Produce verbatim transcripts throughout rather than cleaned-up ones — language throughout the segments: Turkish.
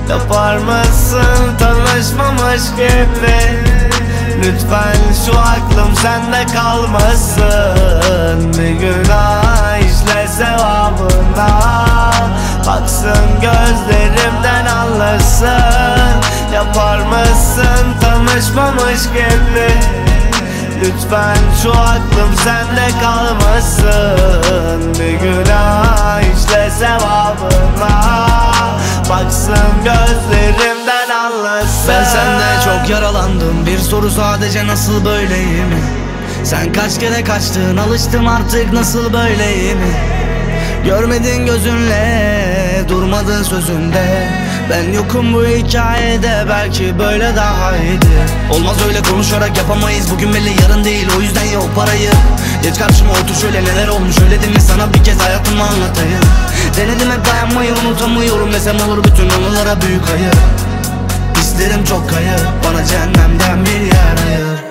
Yapar mısın tanışmamış gibi? Lütfen şu aklım sende kalmasın. Bir günah işle sevabına, baksın gözlerimden anlasın. Yapar mısın tanışmamış gibi? Lütfen şu aklım sende kalmasın. Bir günah işle sevabına, baksın gözlerimden anlasın. Ben sende çok yaralandım, bir soru sadece nasıl böyleyim? Sen kaç kere kaçtın, alıştım artık nasıl böyleyim? Görmedin gözünle, durmadın sözünde. Ben yokum bu hikayede, belki böyle daha iyiydi. Olmaz öyle konuşarak, yapamayız bugün belli yarın değil, o yüzden ye o parayı. Geç karşıma otur, şöyle neler olmuş söyledim mi sana, bir kez hayatımı anlatayım. Denedim hep dayanmayı, unutamıyorum desem olur, bütün anılara büyük hayır. İsterim çok kayır, bana cehennemden bir yer ayır.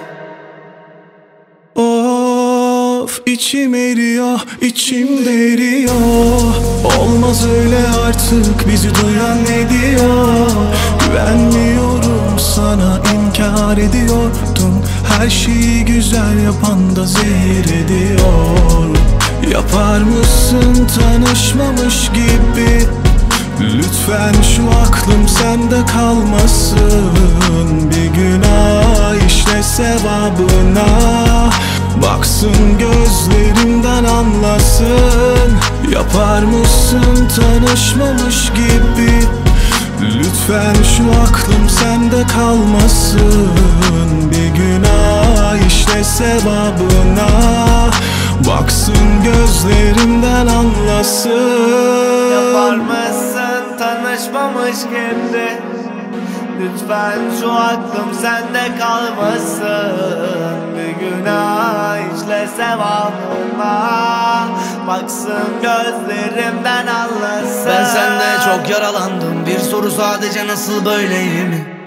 Of, içim eriyor, içimde eriyor. Olmaz öyle artık, bizi duyan ne diyor? Güvenmiyorum sana, inkar ediyordun. Her şeyi güzel yapan da zehir ediyor. Yapar mısın tanışmamış gibi? Lütfen şu aklım sende kalmasın. Bir günah işle sevabına, baksın gözlerimden anlasın. Yapar mısın tanışmamış gibi? Lütfen şu aklım sende kalmasın. Bir günah işle sevabına, baksın gözlerimden anlasın. Yapar mısın tanışmamış gibi? Lütfen şu aklım sende kalmasın. Bir günah işle sevabına, baksın gözlerimden anlasın. Ben sende çok yaralandım, bir soru sadece nasıl böyleyim?